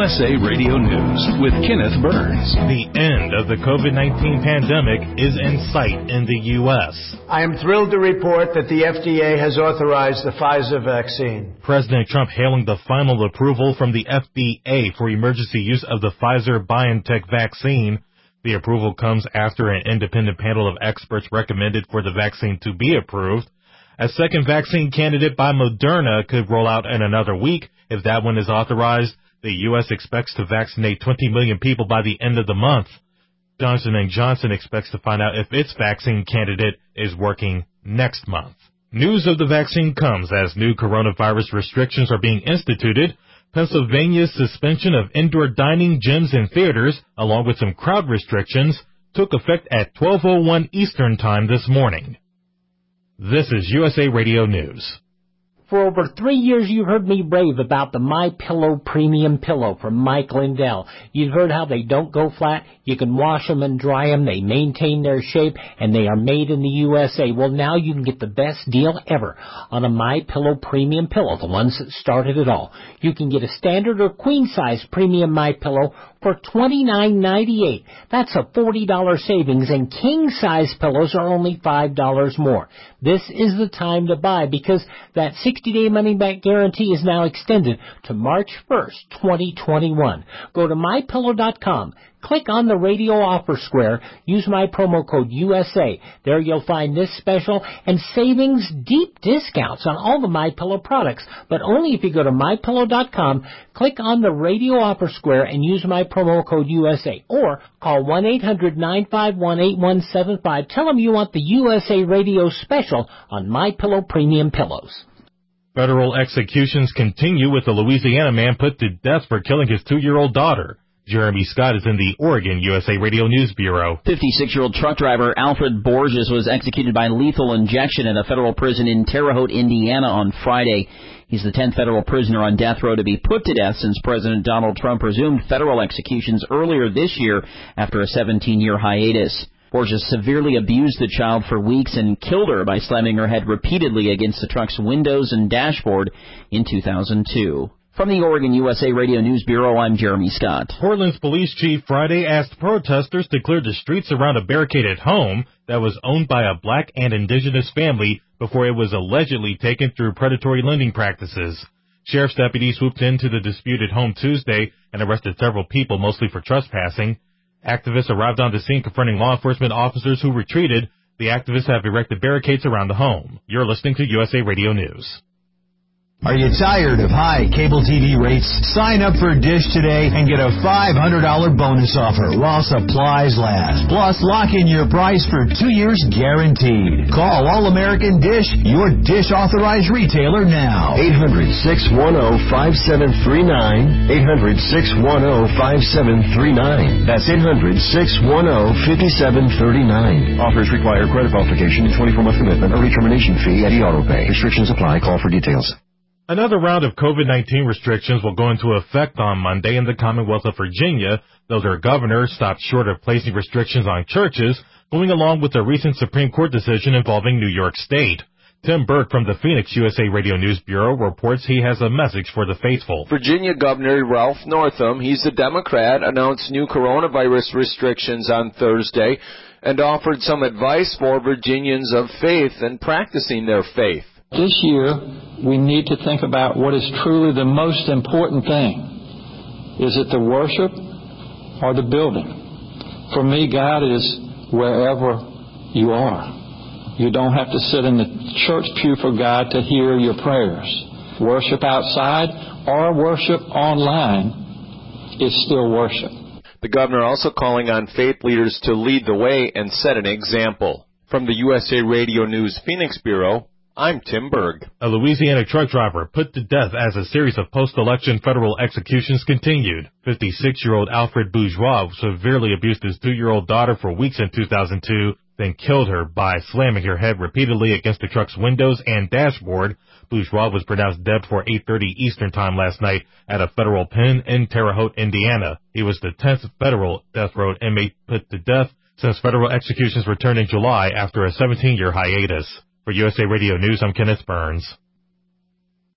USA Radio News with Kenneth Burns. The end of the COVID-19 pandemic is in sight in the U.S. I am thrilled to report that the FDA has authorized the Pfizer vaccine. President Trump hailing the final approval from the FDA for emergency use of the Pfizer-BioNTech vaccine. The approval comes after an independent panel of experts recommended for the vaccine to be approved. A second vaccine candidate by Moderna could roll out in another week. If that one is authorized, the U.S. expects to vaccinate 20 million people by the end of the month. Johnson & Johnson expects to find out if its vaccine candidate is working next month. News of the vaccine comes as new coronavirus restrictions are being instituted. Pennsylvania's suspension of indoor dining, gyms, and theaters, along with some crowd restrictions, took effect at 12:01 Eastern Time this morning. This is USA Radio News. For over 3 years, you've heard me rave about the MyPillow Premium Pillow from Mike Lindell. You've heard how they don't go flat. You can wash them and dry them. They maintain their shape, and they are made in the USA. Well, now you can get the best deal ever on a MyPillow Premium Pillow, the ones that started it all. You can get a standard or queen-size premium MyPillow for $29.98. That's a $40 savings, and king-size pillows are only $5 more. This is the time to buy because that 60-day money-back guarantee is now extended to March 1st, 2021. Go to MyPillow.com. Click on the radio offer square. Use my promo code USA. There you'll find this special and savings, deep discounts on all the MyPillow products, but only if you go to MyPillow.com, click on the radio offer square and use my promo code USA. Or call 1-800-951-8175. Tell them you want the USA Radio special on MyPillow Premium Pillows. Federal executions continue with a Louisiana man put to death for killing his 2-year-old daughter. Jeremy Scott is in the Oregon USA Radio News Bureau. 56-year-old truck driver Alfred Borges was executed by lethal injection at a federal prison in Terre Haute, Indiana on Friday. He's the 10th federal prisoner on death row to be put to death since President Donald Trump resumed federal executions earlier this year after a 17-year hiatus. Borges severely abused the child for weeks and killed her by slamming her head repeatedly against the truck's windows and dashboard in 2002. From the Oregon USA Radio News Bureau, I'm Jeremy Scott. Portland's police chief Friday asked protesters to clear the streets around a barricaded home that was owned by a black and indigenous family before it was allegedly taken through predatory lending practices. Sheriff's deputies swooped into the disputed home Tuesday and arrested several people, mostly for trespassing. Activists arrived on the scene confronting law enforcement officers who retreated. The activists have erected barricades around the home. You're listening to USA Radio News. Are you tired of high cable TV rates? Sign up for Dish today and get a $500 bonus offer while supplies last. Plus, lock in your price for 2 years guaranteed. Call All-American Dish, your Dish authorized retailer now. 800-610-5739. 800-610-5739. That's 800-610-5739. Offers require credit qualification, 24-month commitment, early termination fee, and auto-pay. Restrictions apply. Call for details. Another round of COVID-19 restrictions will go into effect on Monday in the Commonwealth of Virginia, though their governor stopped short of placing restrictions on churches, going along with a recent Supreme Court decision involving New York State. Tim Burke from the Phoenix USA Radio News Bureau reports he has a message for the faithful. Virginia Governor Ralph Northam, he's a Democrat, announced new coronavirus restrictions on Thursday and offered some advice for Virginians of faith and practicing their faith. This year, we need to think about what is truly the most important thing. Is it the worship or the building? For me, God is wherever you are. You don't have to sit in the church pew for God to hear your prayers. Worship outside or worship online is still worship. The governor also calling on faith leaders to lead the way and set an example. From the USA Radio News Phoenix Bureau, I'm Tim Berg. A Louisiana truck driver put to death as a series of post-election federal executions continued. 56-year-old Alfred Bourgeois severely abused his 2-year-old daughter for weeks in 2002, then killed her by slamming her head repeatedly against the truck's windows and dashboard. Bourgeois was pronounced dead for 8:30 Eastern Time last night at a federal pen in Terre Haute, Indiana. He was the 10th federal death row inmate put to death since federal executions returned in July after a 17-year hiatus. For USA Radio News, I'm Kenneth Burns.